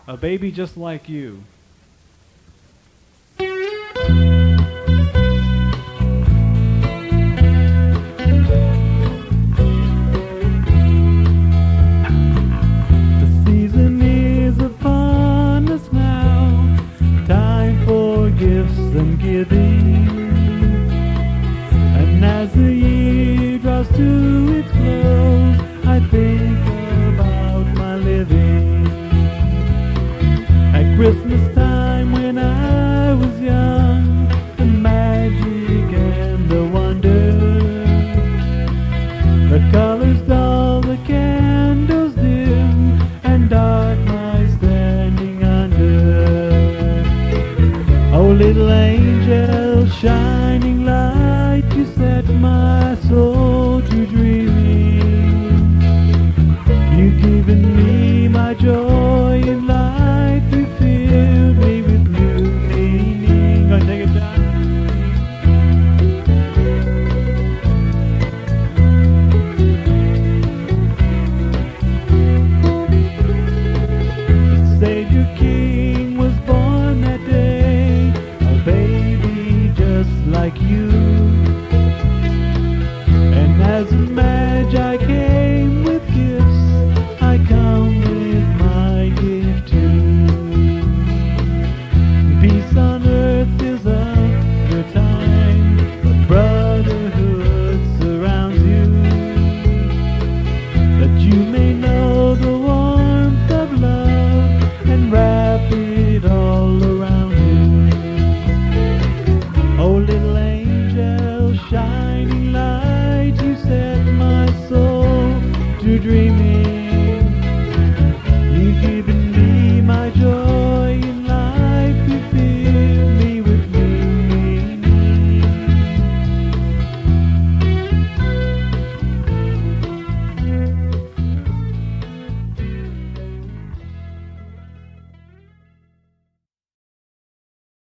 A baby just like you. The season is upon us now, time for gifts and giving. And as the year draws to its close, I think about my living. At Christmas time when I was young, the magic and the wonder, the colors dull, the candles dim, and dark night standing under. Oh, little angel, shine